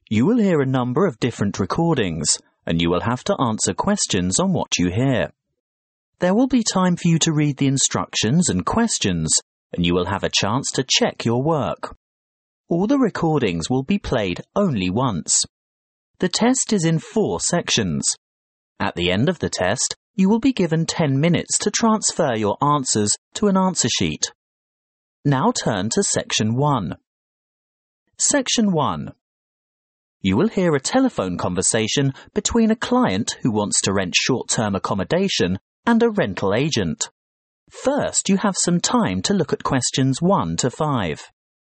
You will hear a number of different recordings, and you will have to answer questions on what you hear. There will be time for you to read the instructions and questions, and you will have a chance to check your work. All the recordings will be played only once. The test is in 4 sections. At the end of the test, you will be given 10 minutes to transfer your answers to an answer sheet. Now turn to Section 1. Section 1. You will hear a telephone conversation between a client who wants to rent short-term accommodation and a rental agent. First, you have some time to look at questions 1 to 5.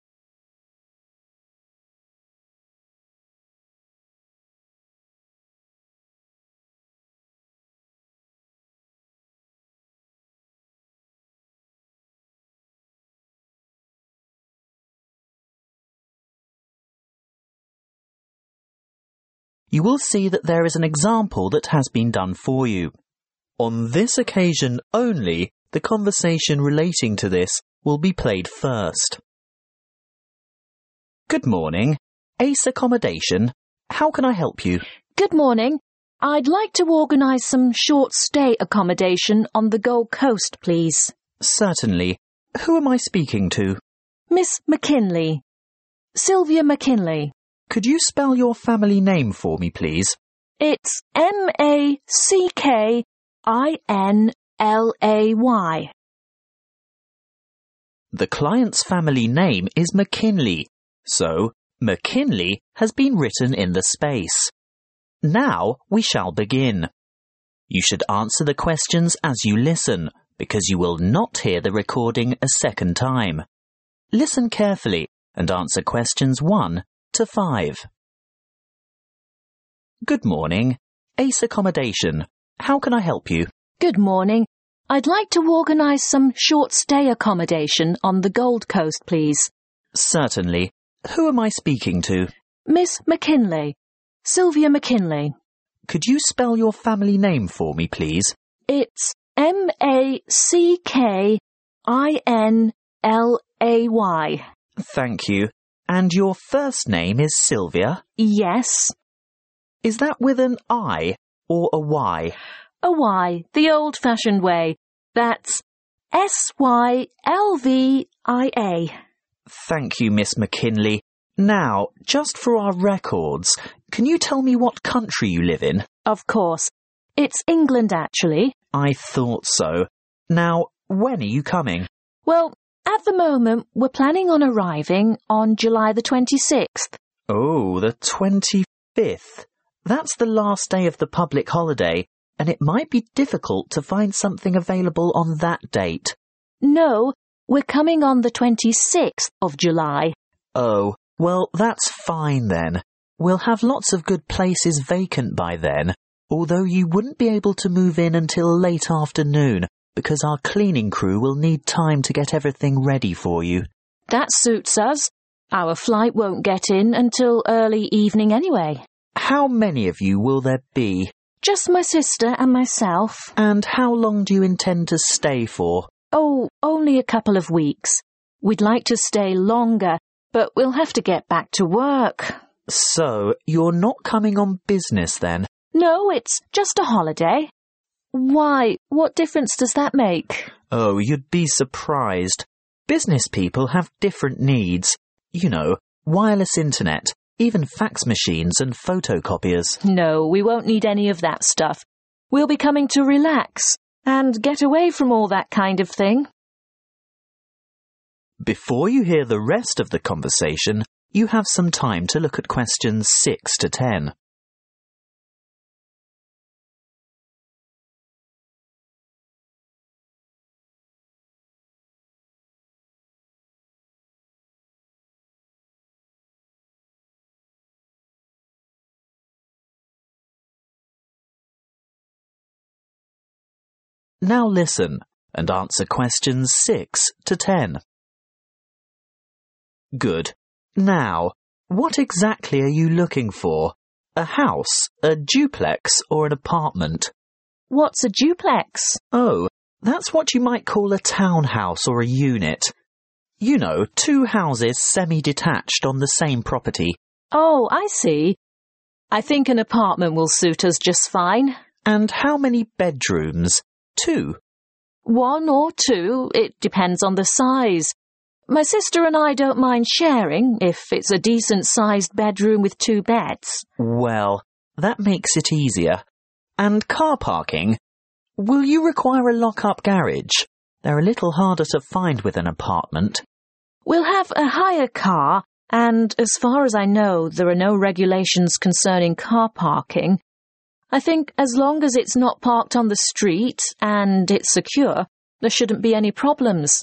You will see that there is an example that has been done for you. On this occasion only, the conversation relating to this will be played first. Good morning. Ace Accommodation. How can I help you? Good morning. I'd like to organise some short-stay accommodation on the Gold Coast, please. Certainly. Who am I speaking to? Miss McKinley. Sylvia McKinley. Could you spell your family name for me, please? It's MACKINLAY. The client's family name is McKinley, so McKinley has been written in the space. Now we shall begin. You should answer the questions as you listen, because you will not hear the recording a second time. Listen carefully and answer questions 1 to 5. Good morning. Ace Accommodation. How can I help you? Good morning. I'd like to organise some short-stay accommodation on the Gold Coast, please. Certainly. Who am I speaking to? Miss McKinley. Sylvia McKinley. Could you spell your family name for me, please? It's MACKINLAY. Thank you. And your first name is Sylvia? Yes. Is that with an I or a Y? A Y, the old-fashioned way. That's SYLVIA. Thank you, Miss McKinley. Now, just for our records, can you tell me what country you live in? Of course. It's England, actually. I thought so. Now, when are you coming? Well, at the moment, we're planning on arriving on July the 26th. Oh, the 25th. That's the last day of the public holiday, and it might be difficult to find something available on that date. No, we're coming on the 26th of July. Oh, well, that's fine then. We'll have lots of good places vacant by then, although you wouldn't be able to move in until late afternoon, because our cleaning crew will need time to get everything ready for you. That suits us. Our flight won't get in until early evening anyway. How many of you will there be? Just my sister and myself. And how long do you intend to stay for? Oh, only a couple of weeks. We'd like to stay longer, but we'll have to get back to work. So, you're not coming on business then? No, it's just a holiday. Why? What difference does that make? Oh, you'd be surprised. Business people have different needs. You know, wireless internet, even fax machines and photocopiers. No, we won't need any of that stuff. We'll be coming to relax and get away from all that kind of thing. Before you hear the rest of the conversation, you have some time to look at questions 6 to 10. Now listen and answer questions 6 to 10. Good. Now, what exactly are you looking for? A house, a duplex, or an apartment? What's a duplex? Oh, that's what you might call a townhouse or a unit. You know, 2 houses semi-detached on the same property. Oh, I see. I think an apartment will suit us just fine. And how many bedrooms? 2. 1 or 2, it depends on the size. My sister and I don't mind sharing if it's a decent-sized bedroom with 2 beds. Well, that makes it easier. And car parking? Will you require a lock-up garage? They're a little harder to find with an apartment. We'll have a hire car, and as far as I know, there are no regulations concerning car parking. I think as long as it's not parked on the street and it's secure, there shouldn't be any problems.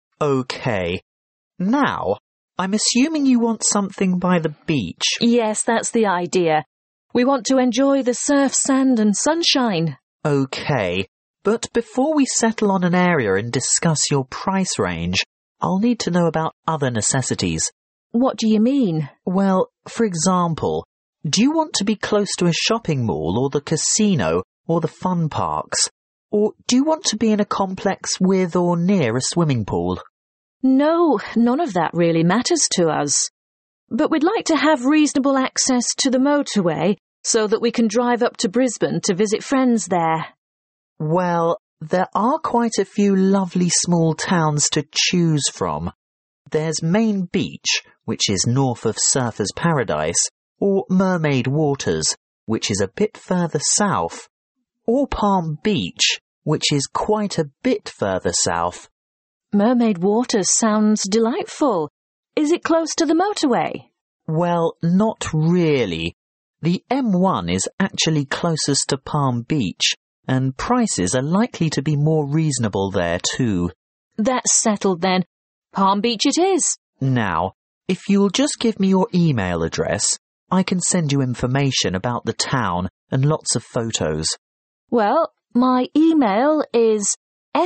OK. Now, I'm assuming you want something by the beach. Yes, that's the idea. We want to enjoy the surf, sand and sunshine. OK, but before we settle on an area and discuss your price range, I'll need to know about other necessities. What do you mean? Well, for example, do you want to be close to a shopping mall or the casino or the fun parks? Or do you want to be in a complex with or near a swimming pool? No, none of that really matters to us. But we'd like to have reasonable access to the motorway so that we can drive up to Brisbane to visit friends there. Well, there are quite a few lovely small towns to choose from. There's Main Beach, which is north of Surfers Paradise, or Mermaid Waters, which is a bit further south, or Palm Beach, which is quite a bit further south. Mermaid Waters sounds delightful. Is it close to the motorway? Well, not really. The M1 is actually closest to Palm Beach, and prices are likely to be more reasonable there too. That's settled then. Palm Beach it is. Now, if you'll just give me your email address, I can send you information about the town and lots of photos. Well, my email is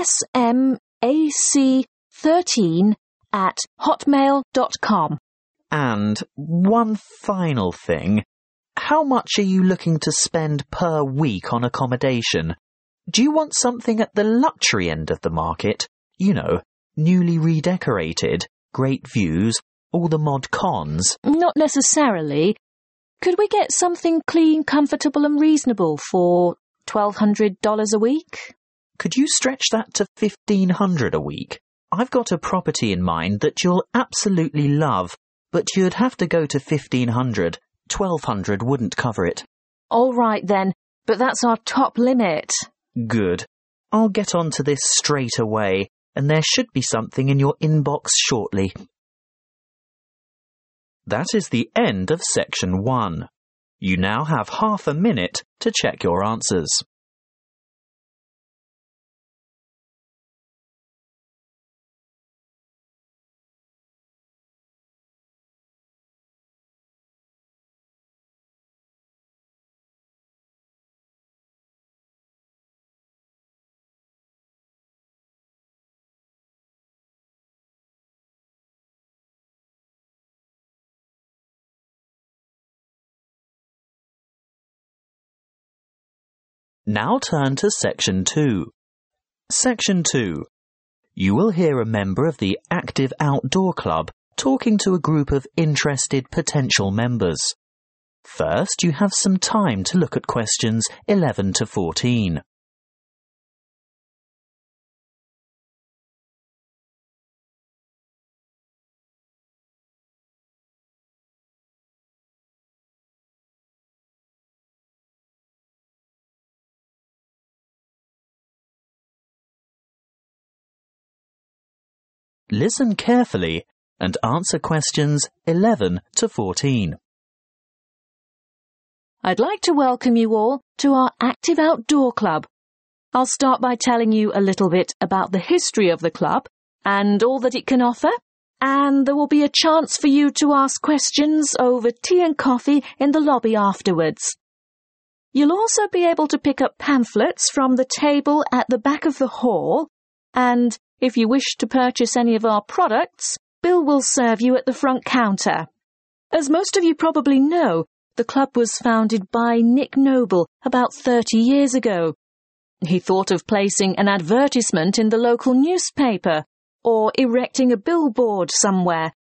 smac13@hotmail.com. And one final thing. How much are you looking to spend per week on accommodation? Do you want something at the luxury end of the market? You know, newly redecorated, great views, all the mod cons? Not necessarily. Could we get something clean, comfortable and reasonable for $1,200 a week? Could you stretch that to $1,500 a week? I've got a property in mind that you'll absolutely love, but you'd have to go to $1,500. $1,200 wouldn't cover it. All right then, but that's our top limit. Good. I'll get on to this straight away, and there should be something in your inbox shortly. That is the end of section 1. You now have half a minute to check your answers. Now turn to Section 2. Section 2. You will hear a member of the Active Outdoor Club talking to a group of interested potential members. First, you have some time to look at questions 11 to 14. Listen carefully and answer questions 11 to 14. I'd like to welcome you all to our Active Outdoor Club. I'll start by telling you a little bit about the history of the club and all that it can offer, and there will be a chance for you to ask questions over tea and coffee in the lobby afterwards. You'll also be able to pick up pamphlets from the table at the back of the hall, and if you wish to purchase any of our products, Bill will serve you at the front counter. As most of you probably know, the club was founded by Nick Noble about 30 years ago. He thought of placing an advertisement in the local newspaper or erecting a billboard somewhere,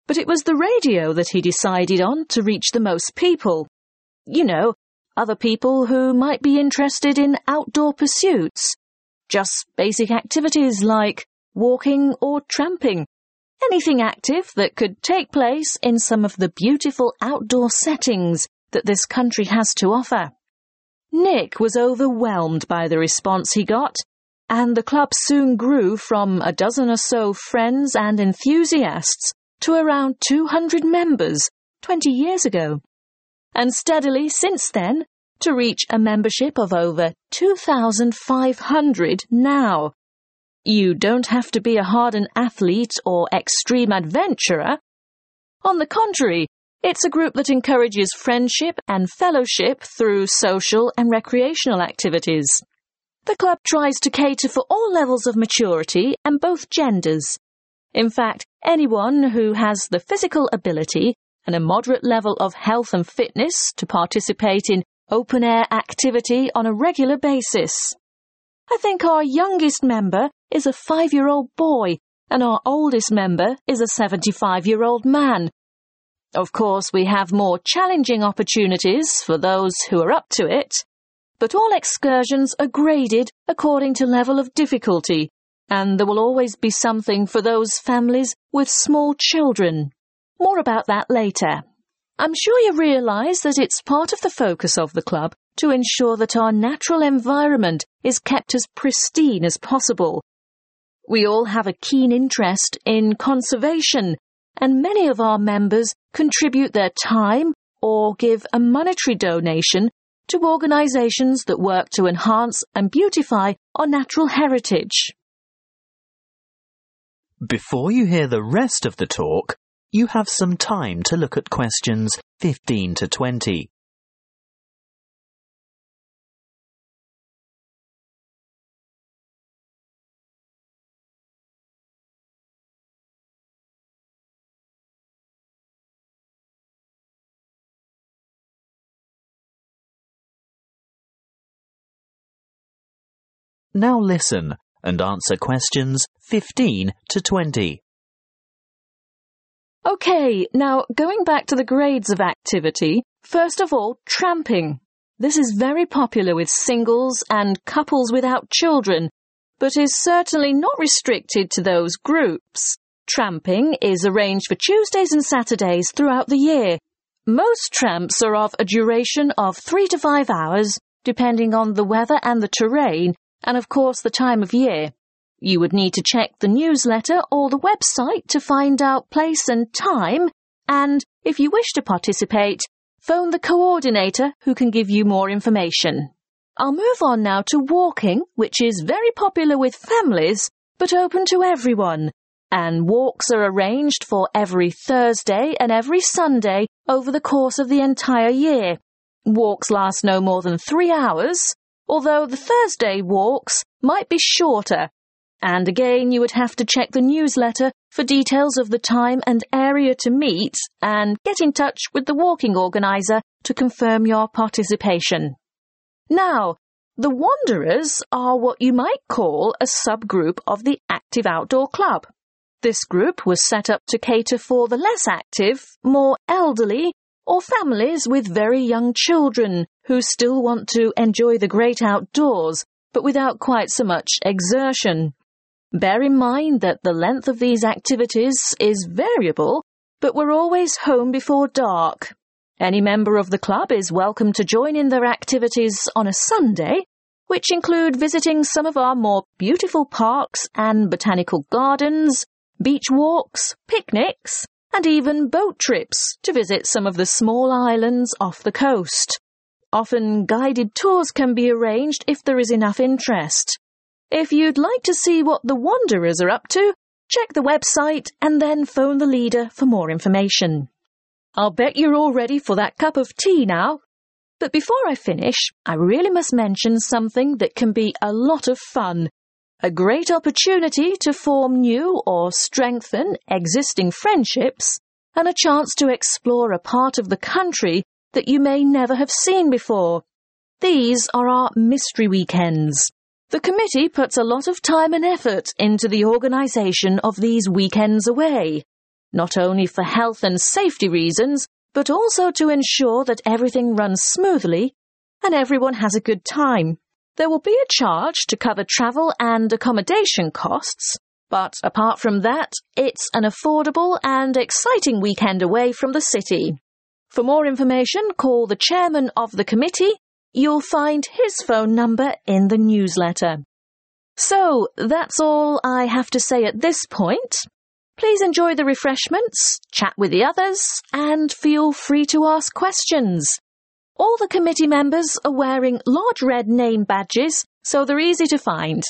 But it was the radio that he decided on to reach the most people. You know, other people who might be interested in outdoor pursuits. Just basic activities like walking or tramping. Anything active that could take place in some of the beautiful outdoor settings that this country has to offer. Nick was overwhelmed by the response he got, and the club soon grew from a dozen or so friends and enthusiasts to around 200 members 20 years ago, and steadily since then to reach a membership of over 2,500 now. You don't have to be a hardened athlete or extreme adventurer. On the contrary, it's a group that encourages friendship and fellowship through social and recreational activities. The club tries to cater for all levels of maturity and both genders. In fact, anyone who has the physical ability and a moderate level of health and fitness to participate in open-air activity on a regular basis. I think our youngest member is a 5-year-old boy and our oldest member is a 75-year-old man. Of course, we have more challenging opportunities for those who are up to it, but all excursions are graded according to level of difficulty, and there will always be something for those families with small children. More about that later. I'm sure you realise that it's part of the focus of the club to ensure that our natural environment is kept as pristine as possible. We all have a keen interest in conservation, and many of our members contribute their time or give a monetary donation to organisations that work to enhance and beautify our natural heritage. Before you hear the rest of the talk, you have some time to look at questions 15 to 20. Now listen and answer questions 15 to 20. OK, now going back to the grades of activity, first of all, tramping. This is very popular with singles and couples without children, but is certainly not restricted to those groups. Tramping is arranged for Tuesdays and Saturdays throughout the year. Most tramps are of a duration of 3 to 5 hours, depending on the weather and the terrain, and of course the time of year. You would need to check the newsletter or the website to find out place and time, and if you wish to participate, phone the coordinator who can give you more information. I'll move on now to walking, which is very popular with families, but open to everyone, and walks are arranged for every Thursday and every Sunday over the course of the entire year. Walks last no more than 3 hours, although the Thursday walks might be shorter. And again, you would have to check the newsletter for details of the time and area to meet and get in touch with the walking organiser to confirm your participation. Now, the Wanderers are what you might call a subgroup of the Active Outdoor Club. This group was set up to cater for the less active, more elderly, or families with very young children who still want to enjoy the great outdoors, but without quite so much exertion. Bear in mind that the length of these activities is variable, but we're always home before dark. Any member of the club is welcome to join in their activities on a Sunday, which include visiting some of our more beautiful parks and botanical gardens, beach walks, picnics, and even boat trips to visit some of the small islands off the coast. Often guided tours can be arranged if there is enough interest. If you'd like to see what the Wanderers are up to, check the website and then phone the leader for more information. I'll bet you're all ready for that cup of tea now. But before I finish, I really must mention something that can be a lot of fun. A great opportunity to form new or strengthen existing friendships, and a chance to explore a part of the country that you may never have seen before. These are our mystery weekends. The committee puts a lot of time and effort into the organisation of these weekends away. not only for health and safety reasons, but also to ensure that everything runs smoothly and everyone has a good time. There will be a charge to cover travel and accommodation costs, but apart from that, it's an affordable and exciting weekend away from the city. For more information, call the chairman of the committee. You'll find his phone number in the newsletter. So, that's all I have to say at this point. Please enjoy the refreshments, chat with the others, and feel free to ask questions. All the committee members are wearing large red name badges, so they're easy to find.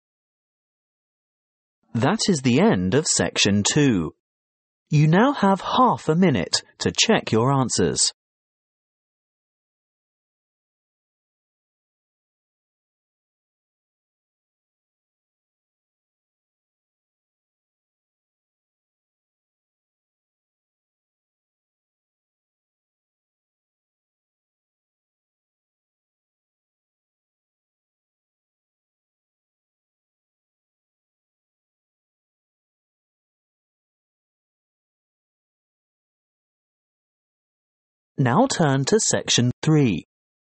That is the end of section 2. You now have half a minute to check your answers. Now turn to section 3.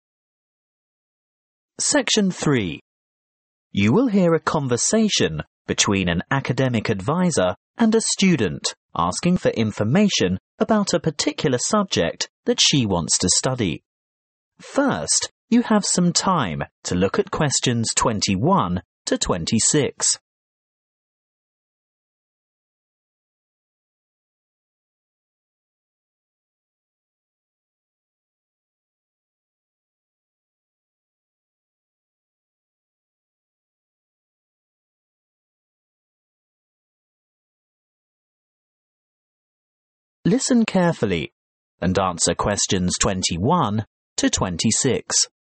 Section 3. You will hear a conversation between an academic advisor and a student asking for information about a particular subject that she wants to study. First, you have some time to look at questions 21 to 26. Listen carefully and answer questions 21 to 26.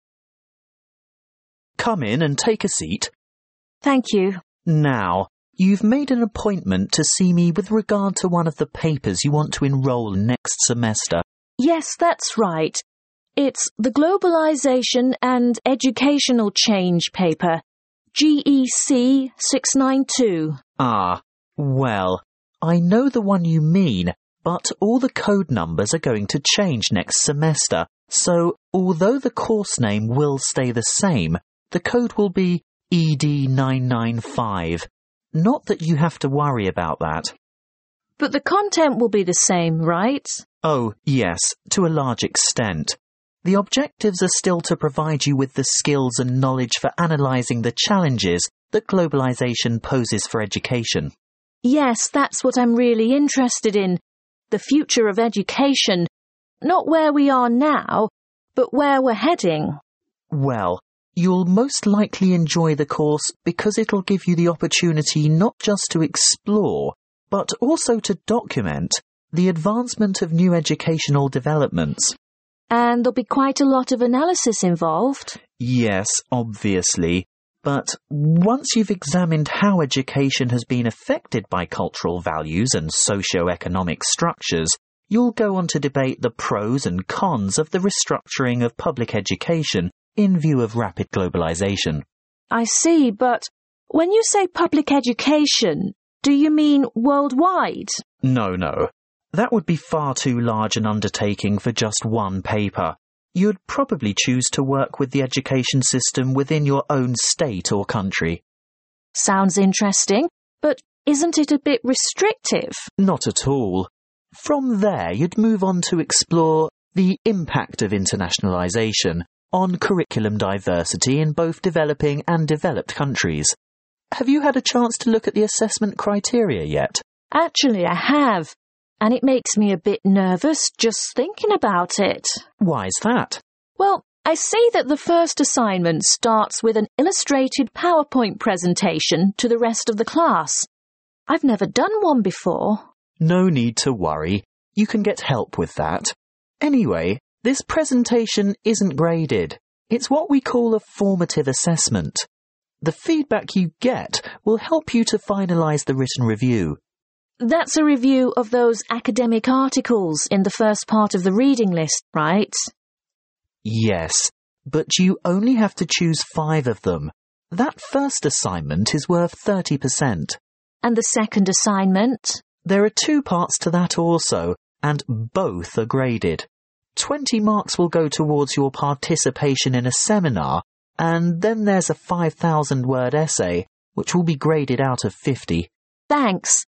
Come in and take a seat. Thank you. Now, you've made an appointment to see me with regard to one of the papers you want to enrol in next semester. Yes, that's right. It's the Globalization and Educational Change paper, GEC 692. Ah, well, I know the one you mean, but all the code numbers are going to change next semester, so although the course name will stay the same, the code will be ED995. Not that you have to worry about that. But the content will be the same, right? Oh, yes, to a large extent. The objectives are still to provide you with the skills and knowledge for analysing the challenges that globalisation poses for education. Yes, that's what I'm really interested in. The future of education. Not where we are now, but where we're heading. Well, you'll most likely enjoy the course because it'll give you the opportunity not just to explore, but also to document the advancement of new educational developments. And there'll be quite a lot of analysis involved. Yes, obviously. But once you've examined how education has been affected by cultural values and socio-economic structures, you'll go on to debate the pros and cons of the restructuring of public education in view of rapid globalization. I see, but when you say public education, do you mean worldwide? No. That would be far too large an undertaking for just one paper. You'd probably choose to work with the education system within your own state or country. Sounds interesting, but isn't it a bit restrictive? Not at all. From there, you'd move on to explore the impact of internationalization on curriculum diversity in both developing and developed countries. Have you had a chance to look at the assessment criteria yet? Actually, I have. And it makes me a bit nervous just thinking about it. Why's that? Well, I see that the first assignment starts with an illustrated PowerPoint presentation to the rest of the class. I've never done one before. No need to worry. You can get help with that. Anyway, this presentation isn't graded. It's what we call a formative assessment. The feedback you get will help you to finalise the written review. That's a review of those academic articles in the first part of the reading list, right? Yes, but you only have to choose 5 of them. That first assignment is worth 30%. And the second assignment? There are 2 parts to that also, and both are graded. 20 marks will go towards your participation in a seminar, and then there's a 5,000-word essay, which will be graded out of 50. Thanks.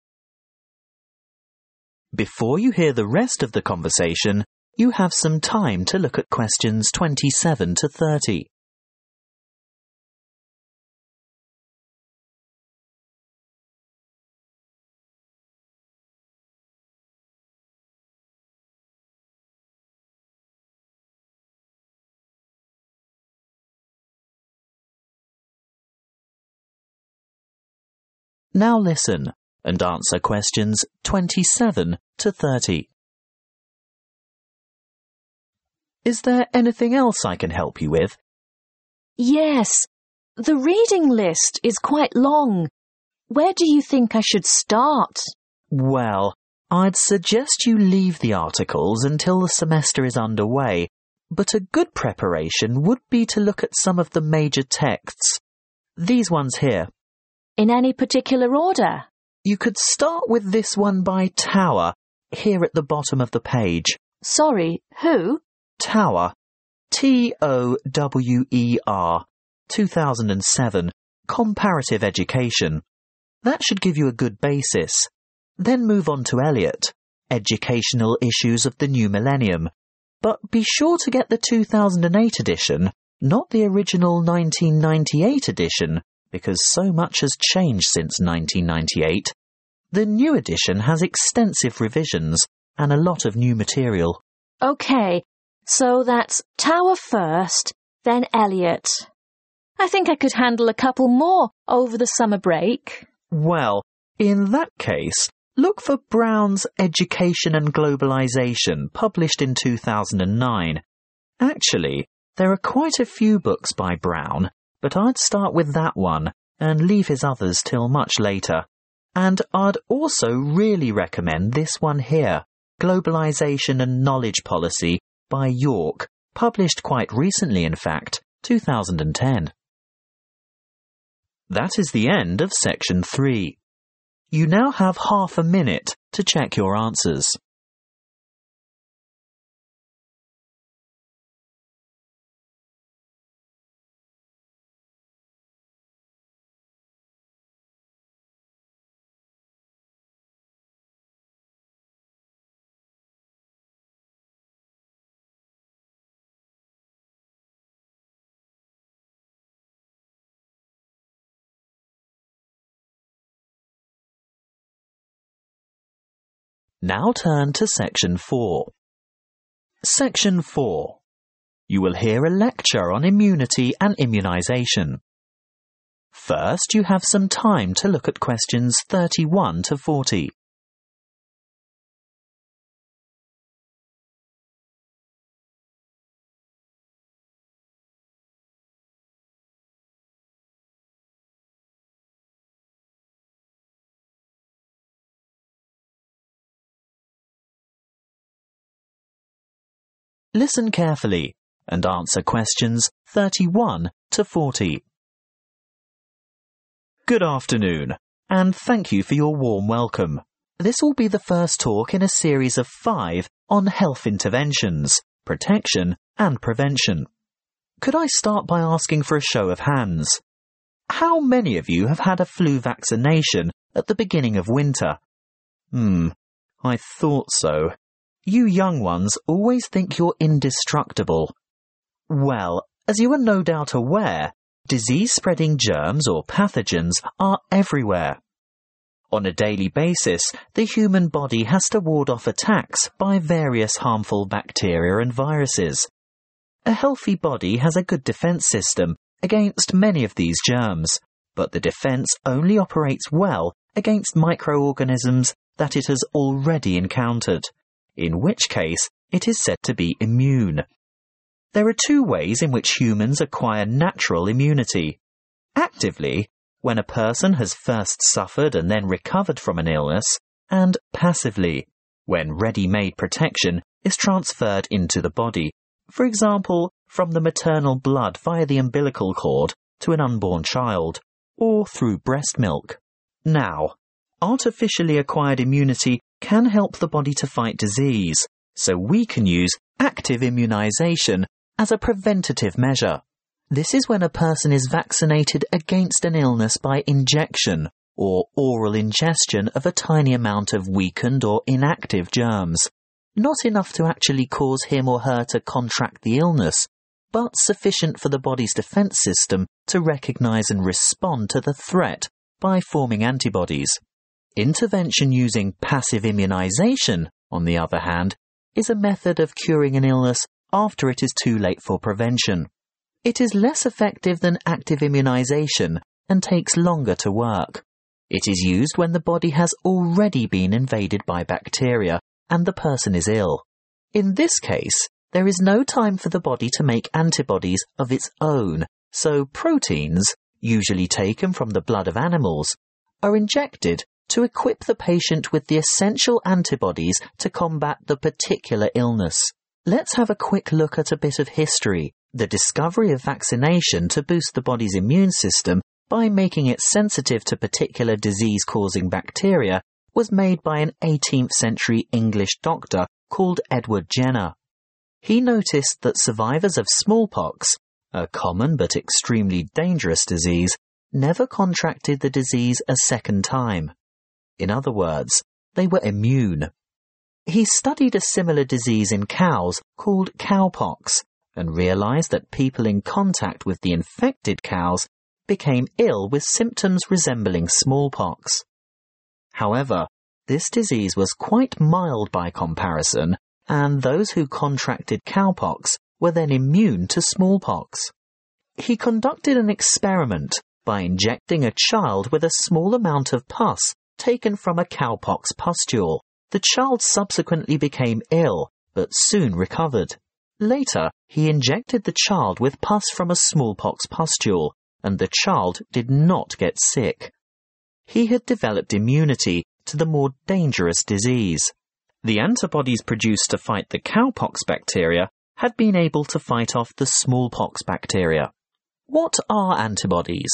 Before you hear the rest of the conversation, you have some time to look at questions 27 to 30. Now listen and answer questions 27 to 30. Is there anything else I can help you with? Yes, the reading list is quite long. Where do you think I should start? Well, I'd suggest you leave the articles until the semester is underway, but a good preparation would be to look at some of the major texts. These ones here. In any particular order? You could start with this one by Tower, here at the bottom of the page. Sorry, who? Tower. Tower, 2007, Comparative Education. That should give you a good basis. Then move on to Eliot, Educational Issues of the New Millennium. But be sure to get the 2008 edition, not the original 1998 edition, because so much has changed since 1998. The new edition has extensive revisions and a lot of new material. OK, so that's Tower first, then Eliot. I think I could handle a couple more over the summer break. Well, in that case, look for Brown's Education and Globalization, published in 2009. Actually, there are quite a few books by Brown, but I'd start with that one and leave his others till much later. And I'd also really recommend this one here, Globalization and Knowledge Policy by York, published quite recently in fact, 2010. That is the end of section 3. You now have half a minute to check your answers. Now turn to Section 4. Section 4. You will hear a lecture on immunity and immunization. First, you have some time to look at questions 31 to 40. Listen carefully and answer questions 31 to 40. Good afternoon, and thank you for your warm welcome. This will be the first talk in a series of 5 on health interventions, protection and prevention. Could I start by asking for a show of hands? How many of you have had a flu vaccination at the beginning of winter? I thought so. You young ones always think you're indestructible. Well, as you are no doubt aware, disease-spreading germs or pathogens are everywhere. On a daily basis, the human body has to ward off attacks by various harmful bacteria and viruses. A healthy body has a good defense system against many of these germs, but the defense only operates well against microorganisms that it has already encountered, in which case it is said to be immune. There are 2 ways in which humans acquire natural immunity. Actively, when a person has first suffered and then recovered from an illness, and passively, when ready-made protection is transferred into the body, for example, from the maternal blood via the umbilical cord to an unborn child, or through breast milk. Now, Artificially acquired immunity can help the body to fight disease, so we can use active immunization as a preventative measure. This is when a person is vaccinated against an illness by injection or oral ingestion of a tiny amount of weakened or inactive germs. Not enough to actually cause him or her to contract the illness, but sufficient for the body's defense system to recognize and respond to the threat by forming antibodies. Intervention using passive immunization, on the other hand, is a method of curing an illness after it is too late for prevention. It is less effective than active immunization and takes longer to work. It is used when the body has already been invaded by bacteria and the person is ill. In this case, there is no time for the body to make antibodies of its own, so proteins, usually taken from the blood of animals, are injected to equip the patient with the essential antibodies to combat the particular illness. Let's have a quick look at a bit of history. The discovery of vaccination to boost the body's immune system by making it sensitive to particular disease-causing bacteria was made by an 18th century English doctor called Edward Jenner. He noticed that survivors of smallpox, a common but extremely dangerous disease, never contracted the disease a second time. In other words, they were immune. He studied a similar disease in cows called cowpox and realized that people in contact with the infected cows became ill with symptoms resembling smallpox. However, this disease was quite mild by comparison, and those who contracted cowpox were then immune to smallpox. He conducted an experiment by injecting a child with a small amount of pus taken from a cowpox pustule. The child subsequently became ill, but soon recovered. Later, he injected the child with pus from a smallpox pustule, and the child did not get sick. He had developed immunity to the more dangerous disease. The antibodies produced to fight the cowpox bacteria had been able to fight off the smallpox bacteria. What are antibodies?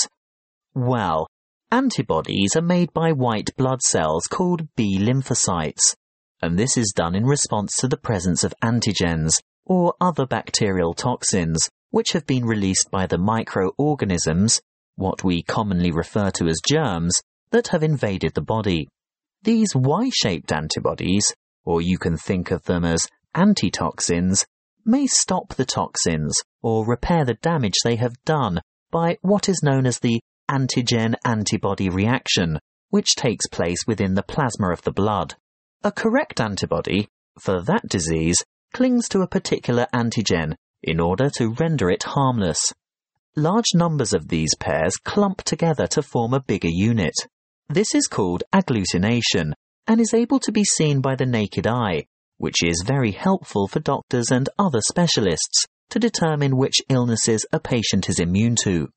Well, antibodies are made by white blood cells called B lymphocytes, and this is done in response to the presence of antigens, or other bacterial toxins, which have been released by the microorganisms, what we commonly refer to as germs, that have invaded the body. These Y-shaped antibodies, or you can think of them as antitoxins, may stop the toxins or repair the damage they have done by what is known as the antigen-antibody reaction, which takes place within the plasma of the blood. A correct antibody, for that disease, clings to a particular antigen in order to render it harmless. Large numbers of these pairs clump together to form a bigger unit. This is called agglutination and is able to be seen by the naked eye, which is very helpful for doctors and other specialists to determine which illnesses a patient is immune to.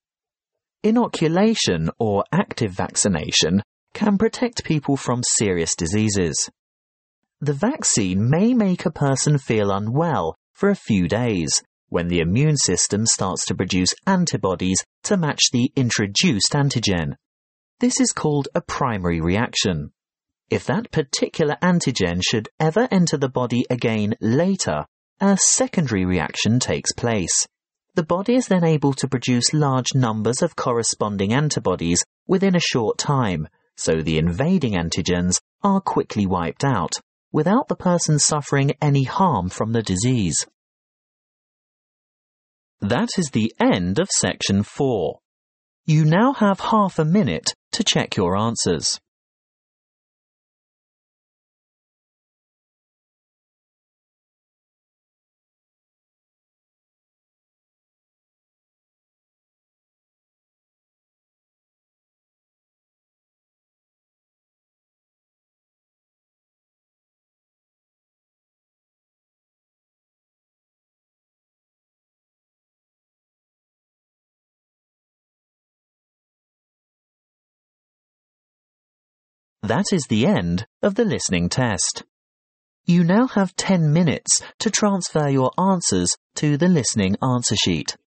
Inoculation or active vaccination can protect people from serious diseases. The vaccine may make a person feel unwell for a few days when the immune system starts to produce antibodies to match the introduced antigen. This is called a primary reaction. If that particular antigen should ever enter the body again later, a secondary reaction takes place. The body is then able to produce large numbers of corresponding antibodies within a short time, so the invading antigens are quickly wiped out, without the person suffering any harm from the disease. That is the end of section 4. You now have half a minute to check your answers. That is the end of the listening test. You now have 10 minutes to transfer your answers to the listening answer sheet.